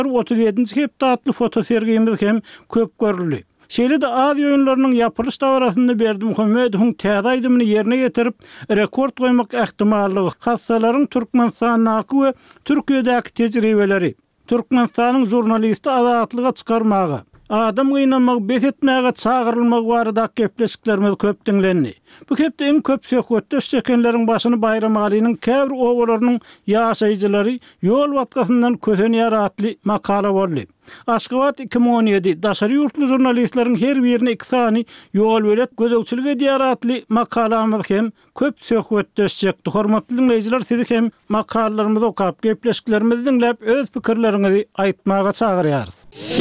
37-nji hepde atly foto sergimiz hem köp görüldi. Şeýle-de Aziýa oýunlarynyň ýapylyş dabarasynda Berdimuhammedowyň täze aýdymyny ýerine getirip rekord goýmak ähtimallygy, hassalaryň Türkmenistanaky we Türkiýedäki tejribeleri, Türkmenistanyň jurnalisti azatlyga çykarmagy, adam gynanmak, besetmäge çagyrylmak barada gepleşiklerimiz köp diňlendi. Bu hepde iň köp söhbetde çekenleriň başyny Bayram Alynyň käbir oglarynyň ýaşaýjylary ýol watkasyndan kösen ýaratly makala boldy. Aşgabat 2017 daşary ýurtly jurnalistleriň her birine 2 sany ýol belet gözegçilik edýaratly makalamyz hem köp söhbetde çekdi. Hormatly dinleýijiler, sizi hem makalalarymyzy okap, gepleşiklerimizi dinläp öz pikirleriňizi aýtmaga çagyrýarys.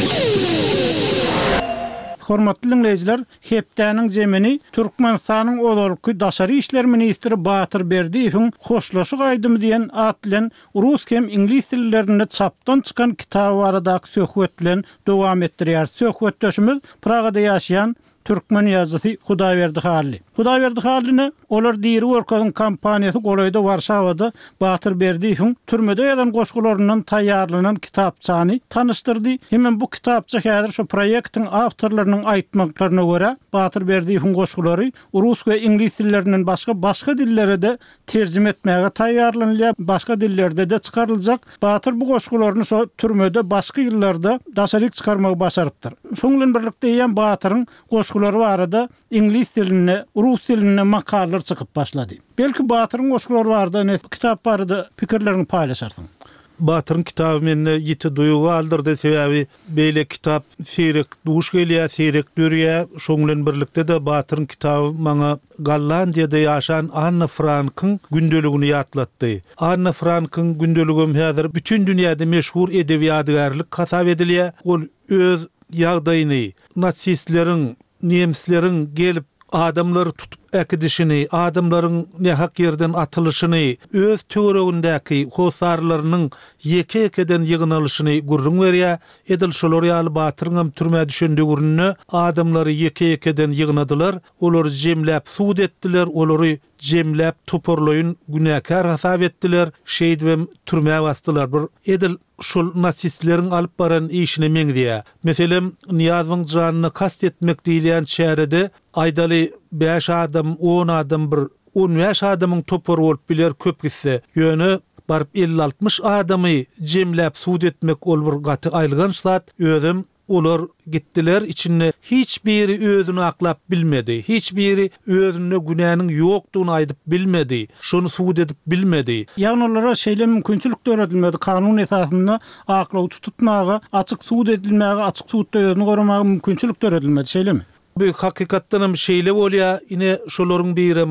Hormatly dinleýijiler, hepdäniň jemini Türkmenistanyň olarky daşary işler ministri Batyr Berdiýewiň hoşlaşyk aýdymy diýen at bilen rus hem ingliz tillerinde çapdan çykan kitap baradaky söhbet bilen dowam etdirýär. Söhbetdeşimiz Pragada ýaşaýan Türkmen ýazgysy Hudaýberdi Hally. Hudaýberdi Hallyny olar diýri workadyň kampaniýasy golaýda Warşawada Batyr Berdiýewiň türmede ýazan goşgularyndan taýýarlanan kitapçany tanışdyrdy. Hemen bu kitapça häzir şu proýektiň awtorlarynyň aýtmaklaryna görä Batyr Berdiýewiň goşgulary rus we ingliz tillerinden başga dillere de terjime etmäge taýýarlanýar, başga dillerde de çykaryljak. Batyr bu goşgularyny şu türmede başga ýyllarda daşaryk çykarmagy başarypdyr. Şoň bilen birlikde ýa Batyryň goşgulary barada ingliz tiline, rus tiline makalalar çykyp başlady. Belki Batyryň goşgulary barada ne kitap barada pikirlerini paýlaşarsyň. Batyryň kitaby meni ýiti duýuga aldyrdy. Sebäbi beýle kitap serek duş gelýär, serek dürýär. Şoň bilen birlikde de Batyryň kitaby maňa Gollandiýada ýaşan Anne Frank'yň gündeligini ýatlatdy. Anne Frank'yň gündeligim häzir bütün dünýäde meşhur edebiýatgarlyk hasap edilýär. Ol öz ýagdaýyny natsistleriň, nemslerin gelip adamları tutup ekidişini, adamların ne hak yerden atılışını, öz töweregindäki hosarlarynyň ýeke-ýekeden ýygynalyşyny gurrun berýär. Edil şolar ýaly Batyryň türmäde düşende gurrunny adamlary ýeke-ýekeden ýygnadylar, olary jemläp suud etdiler, olary jemläp toporlaýyn günäkär hasap etdiler, şeýdem türmäge basdylar. Bir edil şol natsistleriň alyp baran işine meňdiýär. Meselem Niýazyň janyny kast etmek diýilen şäherde aýdaly 5 adam, 10 adam, 15 adamyň topor bolup biler köp gitse, ýöne barıp 50-60 adamy jemläp suud etmek ol bir gaty aýlgan şat. Özüm olar gitdiler, içinde hiç biri özünü aklap bilmedi. Hiç biri özünde günahının yoktuğunu aýdyp bilmedi. Şonu suud edip bilmedi. Ýagny olara şeýle mümkinçilik öğretilmedi. Kanun esasında aklawçy tutmagy, açyk suud edilmäge, açyk suudda özüni goramagy mümkinçilik öğretilmedi. Şeýlemi? Bu hakykatdan şeýle bolýar. Ine şolaryň biri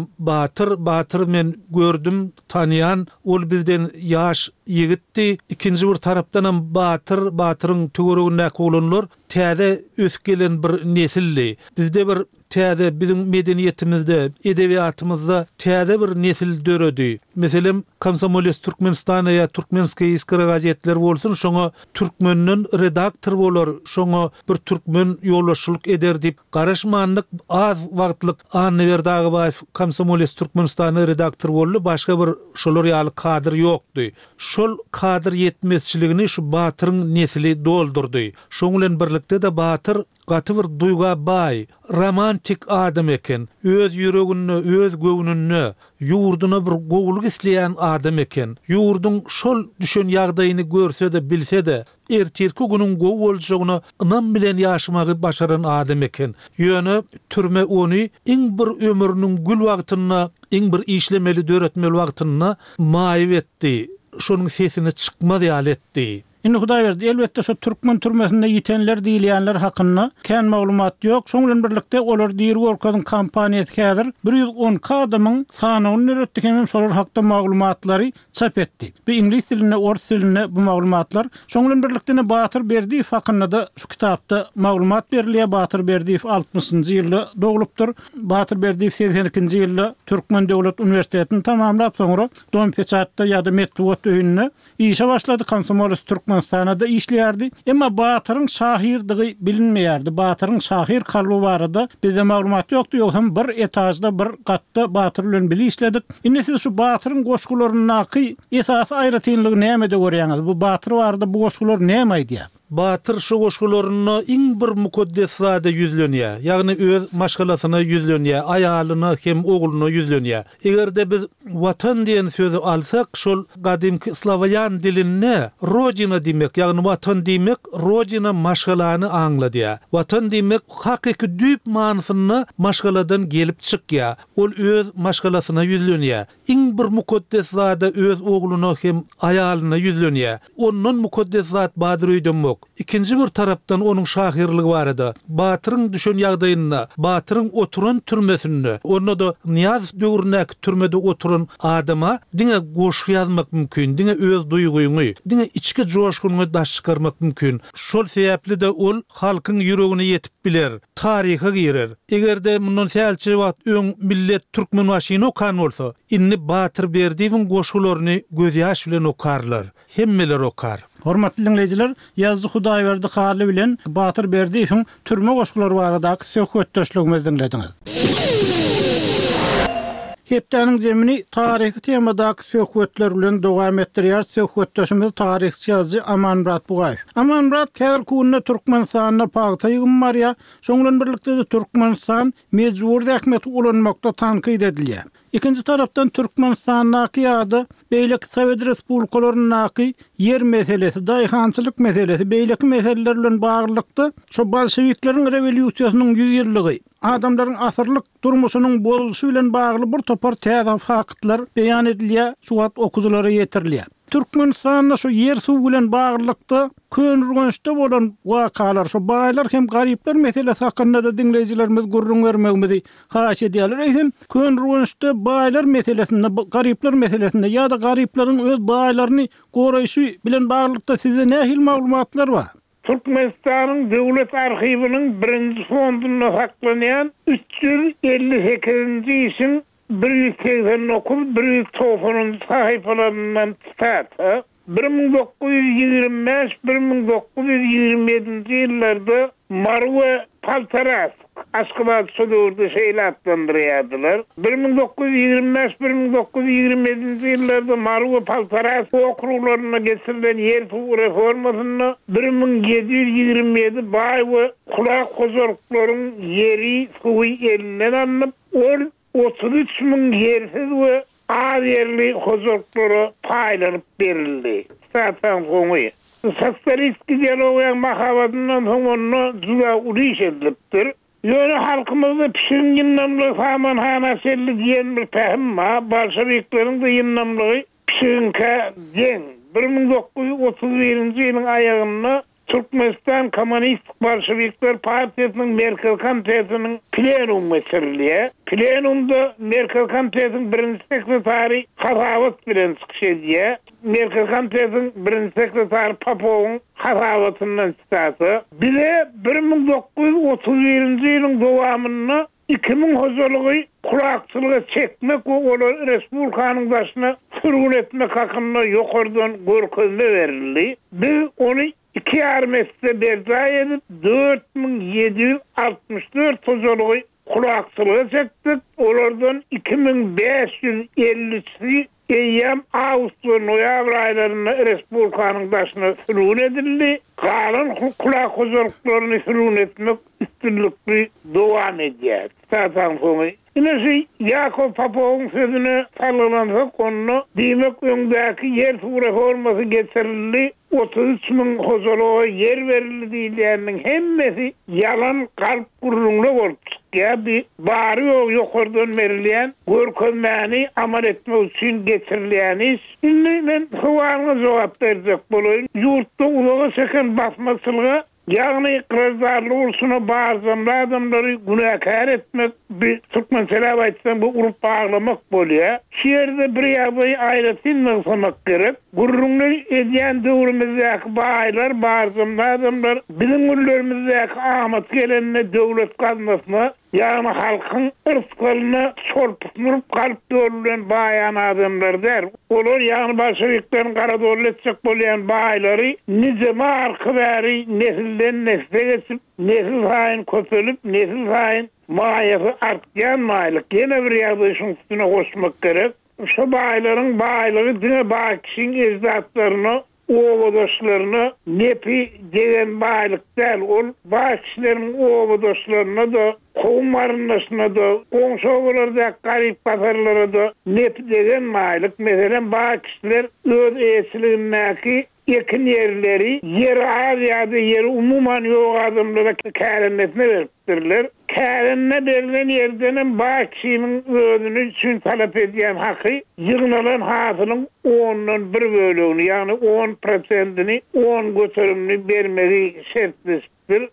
Batyr men gördüm, tanıyan, ol bizden ýaş ýigitdi. Ikinji bir tarapdan Batyryň töweregindäki olanlar täze öskelen bir nesildi. Bizde bir täze bizim medeniýetimizde, edebiýatymyzda täze bir nesil döredi. Meselem Komsomolets Türkmenistana ýa Türkmenskiy iskara gazetler bolsun, şoňa türkmenden redaktor bolar, şoňa bir türkmen ýollaşylyk eder diýip garaşmanlyk az wagtlyk Anne Berdaýew Komsomolets Türkmenistana redaktor boldy, başga bir şolar ýaly kadr ýokdy. Şol kadr ýetmezçiligini şu Batyryň nesili doldurdy. Şoň bilen birlikde de Batyr gaty bir duýga baý, romantik adam eken, öz ýüregini, öz göwnüni, ýurduny bir gowluk isleýän adam eken. Ýurduň şol düşen ýagdaýyny görse de bilse de ertirki günüň gow boljagyny ynam bilen ýaşamagy başaran adam eken. Ýöne türme ony iň bir ömrüniň gül wagtyna, iň bir işlemeli döretmeli wagtyna maýyp etdi. Şonuň sesini çykmady ýaly etdi. Indi Hudaýberdi, elbetde şu Türkmen türmesinde ýitenler diýilýänler hakynda kän maglumat ýok. Şoň bilen birlikde olar diýir workadyň kampaniýasy häzir 110 adamyň sanawyny öretdik, hem şolar hakda maglumatlary çap etdi. Bu ingliz tiline, rus tiline bu maglumatlar. Şoň bilen birlikde Batyr Berdiýew hakynda da şu kitapda maglumat berilýär. Batyr Berdiýew 60-njy ýylda dogulupdyr. Batyr Berdiýew 82-nji ýylda Türkmen Döwlet Uniwersitetini tamamlap soňra Dom Peçatda ýa-da Metwot öýünde işe başlady. Komsomolets Türkmenistan'da işləyərdi. Emma Batyryň şahirdigi bilinmeýärdi. Batyryň şahir kalyby barada bizde maglumat ýokdy. Ýönsem bir etajda, bir gatda Batyr bilen birlikde işledik. Indi siz şu Batyryň goşgularyny Peki esas aýratynlygy näme de görýäňiz? Bu batyr barda bu goşgular näme aýdýar? Batyr şu goşgularyny iň bir mukaddes zada yüzlenýär. Ýagny öz maşgalasyna yüzlenýär, aýalyna hem ogluny yüzlenýär. Egerde biz watan diýen sözi alsak, şol gadymky slavyan dilinde rodina diýmek, ýagny watan diýmek, rodina maşgalany aňladýar. Watan diýmek hakyky düýp manysyny maşgaladan gelip çykýar. Ol öz maşgalasyna yüzlenýär. Iň bir mukaddes zada öz ogluny hem aýalyna yüzlenýär. Ondan mukaddes zat badyr öýdenmek. İkinci bir tarapdan onun şahirligi barada. Batyryň düşen ýagdaýynda, batyryň oturan türmesinde, onda da Niyaz döwründäki türmede oturan adama diňe goşgy ýazmak mümkin, diňe öz duýguny, diňe içki joşguny daş çykarmak mümkin. Şol sebäpli de ol halkyň ýüregine ýetip biler, taryha girer. Egerde mundan sälçi wagt öň millet türkmen başyny okan bolsa, inni Batyr Berdiýewiň goşgularyny göz ýaş bilen okarlar. Hemmeler okar. Hormatly dinleyijiler, Ýazdy Hudaýberdi Karly bilen Batyr Berdiýewiň türme goşgulary baradaky söhbetdeşligimizi dinlediňiz. Hepdeniň zemini taryhy temadaky söhbetler bilen dowam etdirýär. Söhbetdeşimiz taryhçy ýazgy Amanmurat Bugaýew. Amanmurat käher kunna Türkmenistanyna paýtaýym barýa, şoňlan birlikde de Türkmenistan mejbur häkmet ulanmakda tanqid edilýär. İkinci taraftan Türkmenistan'daki ýa-da beýleki Sowet Respublikalarynyňky yer meselesi, daýhançylyk meselesi, beýleki meseleler bilen baglykda şu bolşewikleriň rewolýusiýasynyň 100 ýyllygy, adamlaryň asyrlyk durmuşynyň bozuluşy bilen bagly bir topar täze faktlar beýan edilýär, şu wagt okuwçylara ýetirilýär. Türkmenistan'da şu yer suw bilen baglykda könürgünçde bolan wakalar, şu baýlar hem garyplar meselesi hakynda da dinleyijilerimiz gurrun vermegmedi haş edýärler. Eýsem könürgünçde baýlar meselesinde, garyplar meselesinde ýa-da garyplaryň öz baýlaryny goraýşy bilen baglykda size nähil maglumatlar bar? Türkmenistanyň döwlet arhiwiniň birinji fondunda saklanýan 358-nji ýylyň 189 sahypalaryndan tutat. 1925-1927 ýyllarda Marwa Paltaras Aşgabat sodurda şeýle atlandyrýardylar. 1925-1927 ýyllarda Marwa Paltaras okruglaryna geçirilen yer reformasyny 1727 baý we kulak hozurklaryň yeri suwy elinden alınıp, ol 33.000 yersiz we az yerli hozurklara paýlanyp berildi. Satan goňy. Sotsialist ideologiýa mahabatyndan soňra juda uriş edilipdir. Ýöne halkymyzda pişirin namly samanhanasely diýen bir pähim bar. Bolşewikleriň da ýynnamlygy pişirinke deň. 1931-nji ýylyň aýagynda Türkmenistan Komünist Bolşewikler Partiýasynyň Merkel Komitetining plenumy geçirilýär. Plenumda Merkel Komitetining birinji sekretary Hasawat bilen çykyş edýär. Merkel Komitetining birinji sekretary Popowyň hasawatyndan çykdy. Bile 1931-nji ýylyň dowamyny 2000 hozurlugy kulakçylyga çekmek we olar respublikanyň başyna sürgün etmek hakynda ýokardan görkezme berildi. Biz ony 2 armesde berdaý edip 4764 hozurlugy kulakçylyga çekdik. Olardan 2550-si eýýam awgust we noýabr aýlaryna respublikanyň başyna sürgün edildi. Galan kulak hozurluklaryny sürgün etmek üstünlikli dowam edýär. Satan goňy. Ine Jakob Popowyň sözüne salylansak, onu diýmek öňdäki yer reformasy geçirildi. 33.000 hozurluğa yer verildi diýilýärniň hemmesi yalan galp gurrunly bolup çykýar. Bary ýokardan berilýän görkezmäni amal etmek üçin geçirilýän iş. Indi men suwalyňa jogap berjek bolaýyn. Ýurtda ulagy çeken basmaçylyga, ýagny iqrardarly bolsuny barzamly adamlary günäkär etmek, bir türkmençe aýtsam bu urup baglamak bolýar. Şeýerde bir ýaly aýratynly sanmak gerek. Gurrunly edýän döwrümizde baýlar, barzamly adamlar bilim güllerimizdäki amat gelenine döwlet gazmasyna, ýagny halkyň ırskalyna çorputnup galyp döwrülen baýan adamlar der. Olar ýagny bolşewikleriň gara döwletçek bolýan baýlary nijeme arky bäri nesilden nesle geçip, nesil haýyn köpelip, nesil haýyn maýasy artýan maýlyk. Ýene bir ýagdaý şuň üstüne goşmak gerek. şu baylaryň baylygy dine bakışyň ecdatlaryny oğudoşlarına nepi degen baylık değil. O başçıların oğudoşlarına da kovmarınasına da komşoğularda garip pazarlara da nepi degen baylık. Mesela başçılar öz esiliğindeki yakın yerleri yeri az ya da yeri umuman yok adamlara kârenetine veriptirler. Kârenine verilen yerdenin başçının özünü için talep ediyen hakkı yığınalan hasılın 10'dan 1 bölüğünü yani 10%'ni 10 götürümünü vermeyi şertleştir.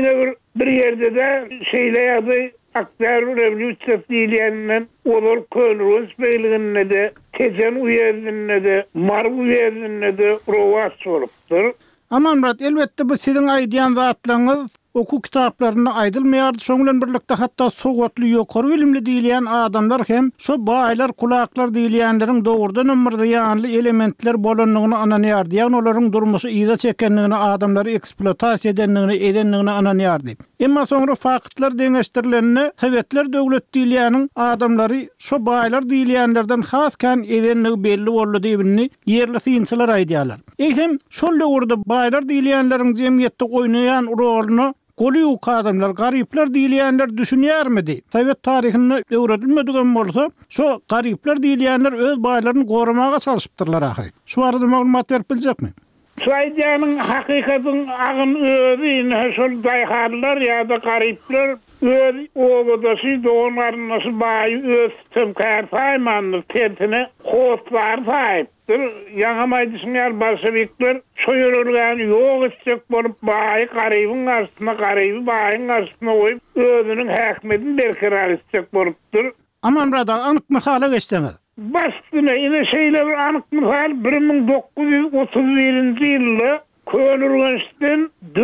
Bir yerde de yazı aktar revlüçset diyilerinden olur könrüz beyliğine de tezen uyerdinne de mar uyerdinne de rovas olupdur. Aman Murat, elbette bu sizin aydiyan zatlarınız oku kitaplarına aydılmayardı. Şoňlan birlikde hatta sogotly ýokary bilimli diýilýän adamlar hem şo baýlar kulaklar diýilýänleriň dogurdan ömürde ýanly elementler bolanlygyny ananýardy. Ýani olaryň durmuşy ýyza çekenligini, adamlary eksploatasiýa edenligini ananýardy. Emma soňra faktlar deňeşdirilenini Sowetler döwlet diýilýäniň adamlary şo baýlar diýilýänlerden haskan edenligi belli boldy diýilýär. Ýerli synçylar aýdýarlar. Eýsem şol döwürde baýlar diýilýänleriň jemgyýetde oýnaýan roluny Golyu kadamlar, garipler diýilýänler düşünýärmidi? Sowet tarihini öwredilmedigen bolsa, şo garipler diýilýänler öz baýlaryny goramaga çalışypdyrlar ahir. Şu arada maglumat berip biljekmi? Şoýdanyň hakykatyň agyn özüne şol daýharlar ýa-da garipler öz oğudaşy doğumlarynasy baý öz tümkär saýmanlyk tertine hoslar saýypdyr. Ýaňamaýdyşyňar bolşewikler şoýurulgan ýok etjek bolup baý garybyň arsyna garyby baýyň arsyna goýup özüniň häkmetini berkerar etjek bolupdyr. Aman brada, anyk mysala geçdiňiz. Başdyna ine şeýler anyk mysal 1931-nji ýylda Könürgensden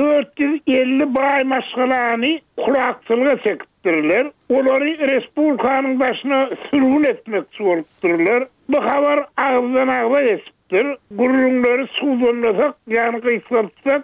450 baý maşgalany kulakçylyga çekipdirler. Olary respublikanyň başyna sürgün etmekçi bolupdyrlar. Bu habar ağızdan ağza geçipdir. Gurrunlary suwdanlasak, ýani gysgatsak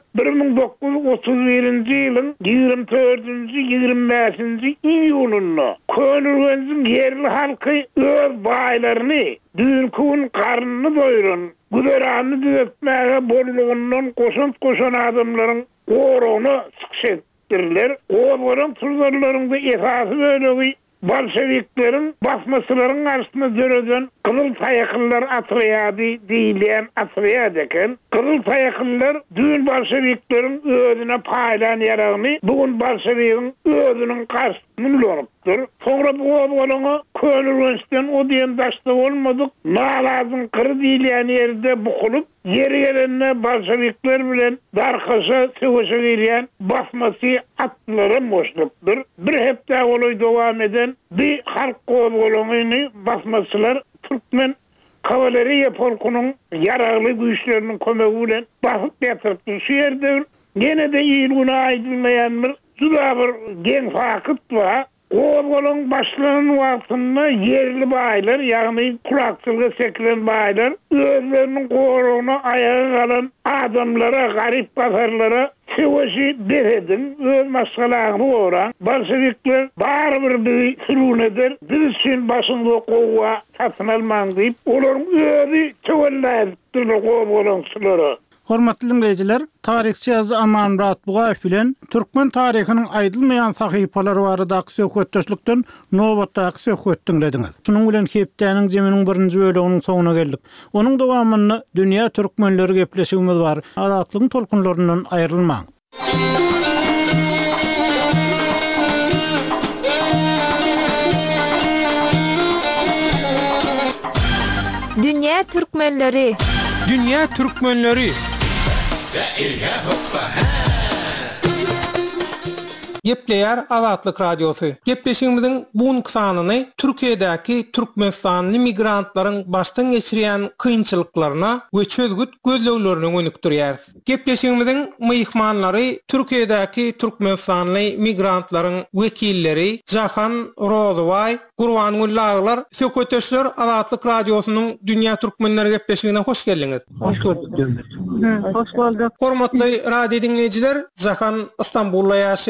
1931-nji ýylyň 24-nji 25-nji iýulunda Könürgensiň yerli halky öz baýlaryny dünkün karnyny doýuran güderany düzeltmäge bolýandan koşan adamlaryň gorony sıkşetdirler. Oğulların tuzlarlarında esası bölüğü Bolşeviklerin basmasıların arasında döröden Kızıl Tayaklılar atriyadi diýilýän atriyad eken. Kızıl Tayaklılar dün Bolşeviklerin özüne paylan yaragyny bugün Bolşevikin özünün karşısını olupdyr. Soňra bu oğulany Könürgensden o diýen daşda bolmadyk. Nalazyň kırı diýilýän ýerde bukulup yeri yerine Bolşevikler bilen darkaşa söwüşe gelýän basmasy atlaryň boşlukdyr. Bir hepde oluy dowam eden bir halk oğulanyny basmasylar Türkmen kavaleriya polkunyň yaragly güýçleriniň kömegi bilen basyp ýatyrypdyr. Şu ýerde gene de ýylyna aýdylmaýan bir juda bir geň fakyt bar. Oğulanyň başlarynyň wagtynda yerli baýlar, ýagny kulakçylyga çekilen baýlar özleriniň gorugyna aýagy galan adamlara, garip pazarlara Sewaşy beredin, öz maşgalagyny goran, bolşevikler barbyr bir sürgün eder, bir için başynda gowa satyn almaň diýip, olaryň özü töwelläpdir gowalançylary. Hormatly dinleyijiler, tarihçi ýazgy Aman Murat Bugaýew bilen Türkmen tarihiniň aýdylmaýan sahypalary barada söhbetdeşlikden nowatdaky söhbet dinlediňiz. Şunuň bilen hepdeniň jeminiň 1-nji bölüginiň soňuna geldik. Onuň dowamyny dünýä türkmenleri gepleşigimiz bar. Azatlygyň tolkunlaryndan aýrylmaň. Dünýä türkmenleri. Dünýä türkmenleri. Gepleýär Azatlyk radiosu. Gepleşigimiziň buňky sanyny Türkiýedäki türkmenstanly migrantlaryň başdan geçirýän kynçylyklaryna we çözgüt gözleglerini önükdirýär. Gepleşigimiziň myhmanlary Türkiýedäki türkmenstanly migrantlaryň wekilleri Jahan Rozoway, Gurbanullahlar, söhbetdeşler Azatlyk radiosynyň Dünýä türkmenleri gepleşigine hoş geldiňiz. Hoş bulduk. Hoş bulduk. Hormatly radio dinleyijiler, Jahan Istanbulda ýaşaýan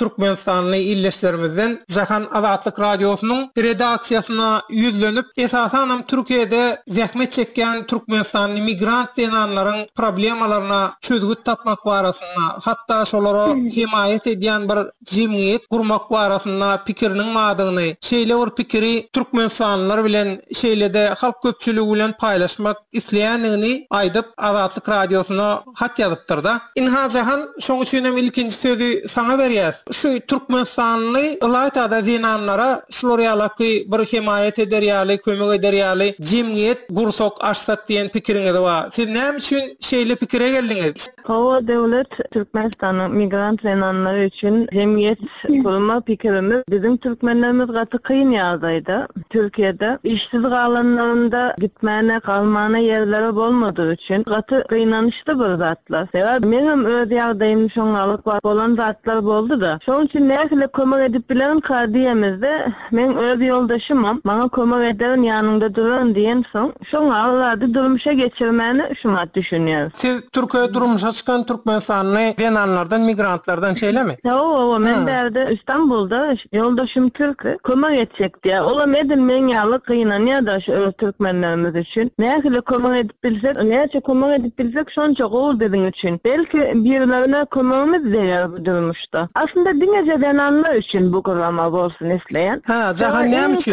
Türkmenistanly illeşlerimizden Jahan Azatlyk Radiosynyň redaksiýasyna yüzlenip esasanam Türkiýede zähmet çekýän Türkmenistanly migrant denanlaryň problemalaryna çözgüt tapmak barasynda hatda şolara himayet edýän bir jemgyýet gurmak barasynda pikiriniň madygyny şeýle bir pikiri Türkmenistanlylar bilen şeýlede halk köpçüligi bilen paýlaşmak isleýändigini aýdyp Azatlyk Radiosyna hat ýazypdyr da. Inha Jahan, şoň üçin hem ilkinji sözi sana berýär. Şu Türkmenistanly ýa-da zinanlara şular ýalaky bir himayet ederýäli, kömek ederýäli jemgyýet gursak açsak diýen pikiriňiz bar. Siz näme üçin şeýle pikire geldiňiz? Hava devlet Türkmenistan'ın migrant zenanları için cemiyet kurma pikirimiz bizim Türkmenlerimiz katı kıyın yazaydı. Türkiye'de işsiz kalanlarında gitmene kalmana yerleri olmadığı için katı kıyınanıştı bu zatlar. Benim öz yardayım şonalık var olan zatlar oldu da. Şunun için nerede kömek edip bilen kardiyemizde ben öz yoldaşımam. Bana kömek ederin yanında durun diyen son. Şonalılarda durmuşa geçirmeni şuna düşünüyorum. Siz Türkiye'de durmuşa çıkan Türkmenistanlı denanlardan, migrantlardan şeyle mi? Yo, men derdi İstanbul'da yoldaşım Türk'ü kömek edecek diye. Ola edilmeyen yağlı kıyınanıyor da şu Türkmenlerimiz için. Neyse kömek edip bilsek, neyse kömek edip bilsek son çok olur dediğin için. Belki birilerine kömeğimiz değer bu durmuşta. Aslında dinleyece denanlar için bu kurama olsun isteyen. Jahan neyim için?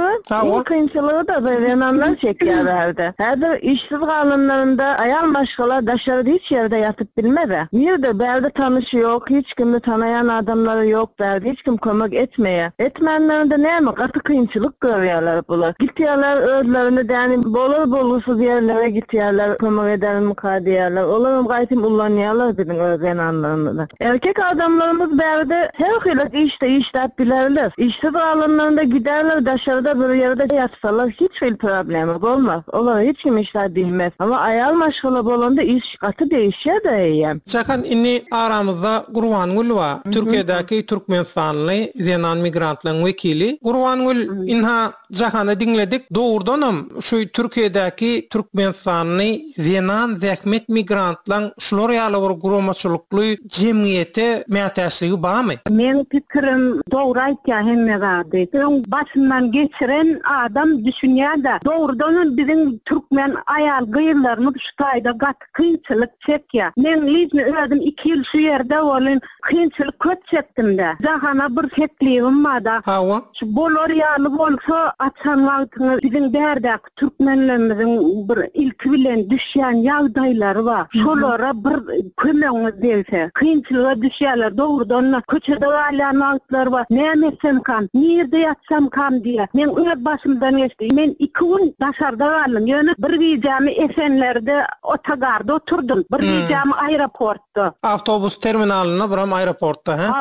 En kıyınçılığı da denanlar çekiyorlardı. Her işsiz kalanlarında ayağın başkalar dışarıda hiç yerde yatıp bilmedi. Bir de belde tanışı yok, hiç kimi tanıyan adamları yok belde, hiç kim kömek etmeye. Etmenlerinde ne mi? Katı kıyınçılık görüyorlar bunlar. Gitiyorlar özlerini yani bolsuz yerlere gitiyorlar, kömek ederim kadiyorlar. Olanım gaytim ullanıyorlar bizim özleyen anlarında. Erkek adamlarımız belde her hılat işte bilirler. İşsiz alanlarında giderler dışarıda bir yerde yatsalar hiçbir problemi olmaz. Onlar hiç kim işler bilmez. Ama ayal maşgala bolanda iş katı değişiyor da iyi. Jahan inni aramızda Gurwangul var. Türkiye'deki Türkmenistanlı zenan migrantların vekili. Gurwangul inha Jahan'ı dinledik. Doğrudanım şu Türkiye'deki Türkmenistanlı zenan zähmet migrantların şular ýaly bir guramaçylykly jemgyýete mätäçligi barmy? Men pikirim doğru aýtýar hemme gady. Öň başyndan geçiren adam düşünýär-de. Doğrudan bizim Türkmen ayal gyýylarymyz şu taýda gat kynçylyk çekýär. Men lizni ödüm 2 ýyl şu ýerde bolyn kynçylyk köp çekdim-de. Jahana bir ketligim bar da. Hawa. Şu bolar ýaly bolsa açan wagtyny bizim bärdäki Türkmenlerimiziň bir ilki bilen düşýän ýagdaýlary bar. Şolara bir kömegiňiz berse, kynçylyga düşýärler. Doğrudan köçede galýan wagtlar bar. Näme etsem kam, nirde ýatsam kam diýe. Men öz başymdan geçdi. Men 2 gün daşarda galdym. Ýöne bir gijamy Esenlerde otogarda oturdum. Bir gijamy aeroportda. Avtobus terminalyna biram aeroportda, ha?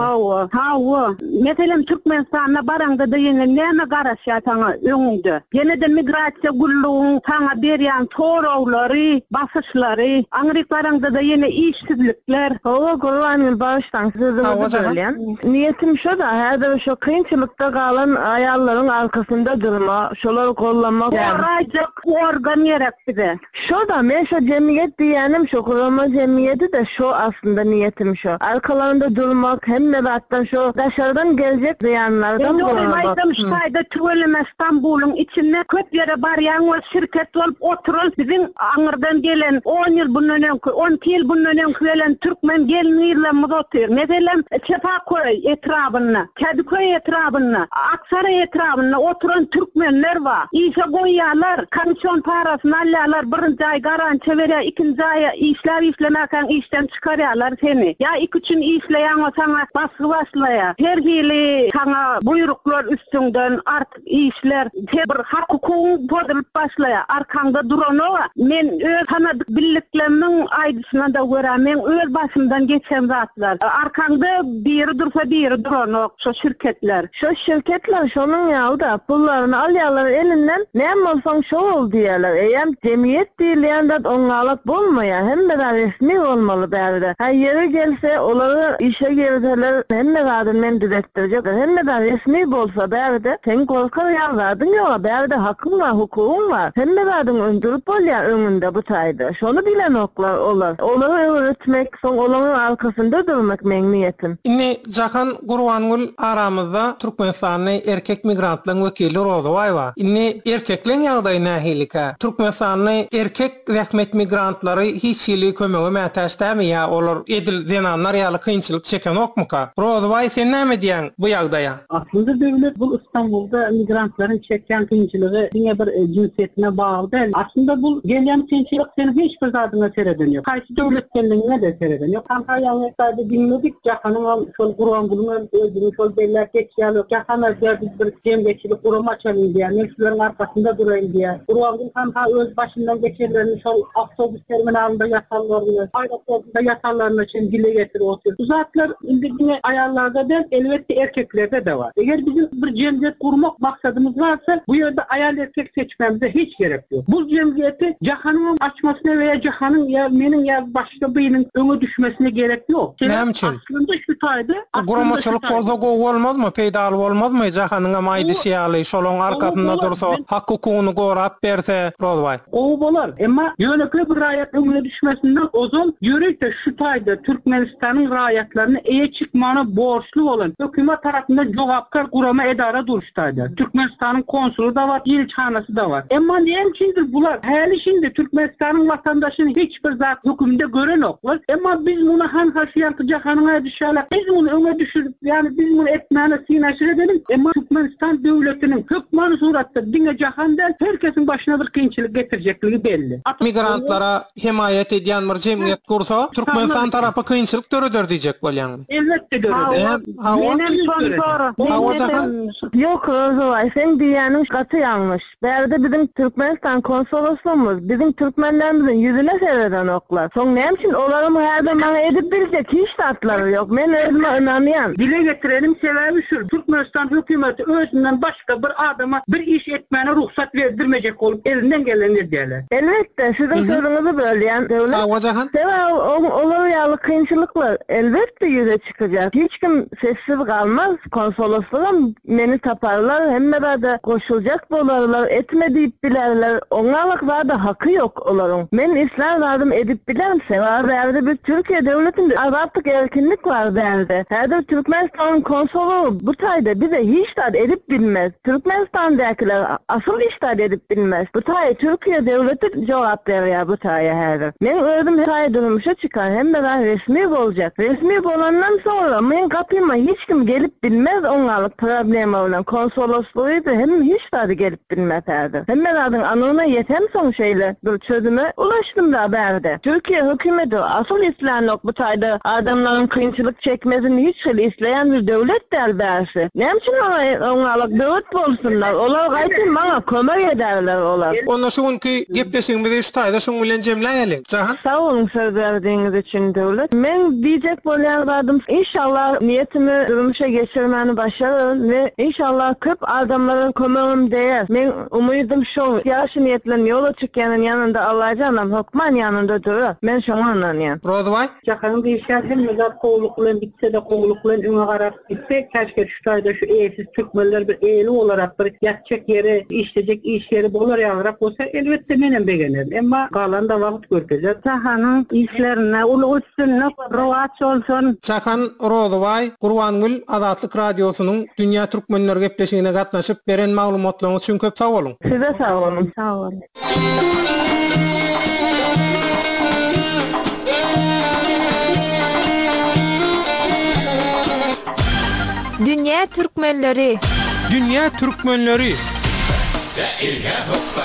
Hawa. Meselem Türkmenistana baranda da ýene näme garaşýar taňa öňünde. Ýene de migrasiýa gullugyň taňa berýän sorawlary, basyşlary, aňryk baranda da ýene işsizlikler. Gurwanyl başdan sözü bilýän. Niýetim şo da, häzir şo kynçylykda galan aýallaryň arkasynda durma, şolary gollamak. Orajyk organ gerek bize. Şo da men şo jemgyýet diýenim şo gurama jemgyýeti de şo aslında niýetim şo. Arkalarında durmak, hemme batdan şo daşardan geljek diýenlerden bolmak. Şu taýda Türkmen İstanbul'un içinde köp ýere barýan we şirket bolup oturan bizim aňyrdan gelen 10 ýyl bundan öňki 12 ýyl bundan öňki gelen Türkmen gelýärler otur. Meselem Çepaköy etrabyna, Kadiköy etrabyna, Aksara etrabyna oturan Türkmenler bar. İşe goýýarlar, komisyon parasyny alýarlar, birinji aý garantiýa berýär, ikinji aý işlemekän işden çykarýarlar seni. Ya 2-3 işleýän saňa baskı başlaýar. Her hili saňa buyruklar üstünden artık işler bir hakukyň bozulyp başlaýar. Arkaňda duran o. Men öz tanadyk billiklerimin aýdysyna da görä, men öz başymdan geçen zatlar. Arkaňda biri dursa biri duran o şu şirketler. Şu şirketler şonun ýalda pullaryny alýarlar elinden. Näme bolsaň şo bol diýerler. Eýem jemgyýet diýilýände oňalyk bolmaýar. Hemme de resmi bolmaly bärde. Ha ýere gelse olary işe girseler hemme gadyn men düzeltdirjek. Hemme de resmi bolsa bärde sen korkar ýalardyň ýa bärde hakyň we hukugyň bar. Hemme gadyn öndürüp bolýar öňünde bu taýda. Şonu bilen oklar olar. Olary öwretmek, soň olaryň arkasynda durmak men niýetim. bilmesin. Inni Jahan Gurwangul aramızda Türkmenistan'ın erkek migrantların vekili Rozovay var. Inni erkeklerin ýagdaýy nähilika. Türkmenistan'ın erkek zähmet migrantları hiç ýyly kömegi mätäşdämi ýa olar edil zenanlar ýaly kynçylyk çeken okmuka? Rozovay sen näme diýen bu ýagdaýa? Aslında devlet bu İstanbul'da migrantların çeken kıyımcılığı yine bir cinsiyetine bağlı değil. Aslında bu gelen kıyımcılık senin hiçbir zadına seyreden yok. Karşı devlet kendine de seyreden yok. Antalya'da dinledik. Cahan'ın şol Gurwangul'un öldürmüş ol beller geçiyalı. Cahan'a biz bir cemiyetçilik kurum açalım diye. Mevzuların arkasında durayım diye. Gurwangul Kanka öz başından geçerlerini şol otobüs terminalında yatarlarını, aeroportunda yatarlarını için dile getiriyor. Bu zatlar indirdiğine ayarlarda değil, elbette erkeklerde de var. Eğer bizim bir cemiyet kurmak maksadımız varsa bu yerde ayar erkek seçmemize hiç gerek yok. Bu cemiyeti Cahan'ın açmasına veya Cahan'ın ya menin ya başka birinin öne düşmesine gerek yok. Aslında şu taydı. Guramaçılık bolsa gowy bolmaz mı? Peýdaly bolmaz mı? Cahan'ın amaýdy şeýaly şolong arkasında dursa, hak hukugyny gorap berse, Rozovay. O bolar. Ama yönekli bir raýat öňüne düşmesinden ozon ýörekde şu tayda Türkmenistan'ın raýatlaryny eýe çıkmana borçlu olan hökümet tarapyndan jogapkar gurama edara duruşdaydı. Türkmenistan'ın konsulu da var, elçihanasy da var. Ama näme üçindir bular? Häli şimdi Türkmenistan'ın vatandaşyny hiçbir zat hükümde gören oklar. Ama biz bunu han haşiyatı Cahan'a düşýärler. Biz bunu öňe düşürüp, yani biz bunu etmäne sinaşir edelim. Ama Türkmenistan döwletiniň hükmany suratda diňe Cahan'dan herkesin başına bir kynçylyk getirecekliği belli. Migrantlara himayet edýän bir jemgyýet kursa, Türkmenistan tarapy kynçylyk döredir diýjek bolýan. Elbette döredir. Yok Rozovay, sen diýäniň gaty ýalňyş. Berde bizim Türkmenistan konsolosluğumuz, bizim Türkmenlerimizin yüzüne seyreden oklar. Soň näme üçin olarym herde bana edip bilecek hiç tatları yok. Men özüme inanýan. Dile getirelim sebebi şu. Türkmenistan hükümeti özünden başka bir adama bir iş etmene ruhsat verdirmeyecek olup elinden geleni diýerler. Elbette sizin sözünüzü bölýän devlet olar ýaly kynçylyklar elbette yüze çıkacak. Hiç kim sessiz kalmaz. Konsolosluğum meni taparlar, hemme de koşulacak bolarlar, etme deyip bilerler. Onlarlık var da hakkı yok olarım. Men İslam vardım edip bilerim. Sevar verdi bir Türkiye devletinde azatlık erkinlik var verdi. Her Türkmenistan'ın konsolu bu tayda bize hiç de edip bilmez. Türkmenistan'dakiler asıl hiç de edip bilmez. Bu tayda Türkiye devleti cevap veriyor bu tayda her. Men ördüm tayda durmuşa çıkan hem de ben resmi olacak. Resmi olandan sonra men kapıma hiç kim gelip bilmez onlarlık problemi olan konsolosluğuydu hem hiç de gelip bilmezlerdi. Hem de anına yetem son şeyle bir çözüme ulaştım da berde. Türkiye hükümeti asıl İslamlık bu tayda adamların kıyınçılık çekmesini hiç isteyen bir devlet derbersi. Ne için onlarlık devlet bolsunlar? Olar gayet bana kömek ederler olar. Onda şuňky gepleşigimizi şu taýda şoň bilen jemläýelim. Cahan. Sağ olun söz verdiğiniz için devlet. Men diýjek bolýardım. İnşallah niyetimi durmuşa geçirmeni başarırım ve inşallah köp adamların kömeğim değer. Men umudum şu, yaşı niyetlen yola çıkyanın yanında Allah'canam hokman yanında durur. Men şoňa anlanýan. Rozovay. Cahan'ın diýişler hem mezar kovuluklan bitse de kovuluklan öňe garap gitse, keşke şu taýda şu eýsiz türkmenler bir eýli olarak bir ýatjak yeri, işlejek iş yeri bolar ýagrap bolsa elbette menen begenerim. Emma galan da wagt görkezler. Cahan'ın işlerine ulu üstünlük rowaç olsun. Cahan Rozovay Gurwangul Azatlyk Radiosynyň Dünýä Türkmenler gepleşigine gatnaşyp beren maglumatlaryňyz üçin köp sag bolun. Size sağ olun. Sağ olun. Dünya Türkmenleri. Dünya Türkmenleri.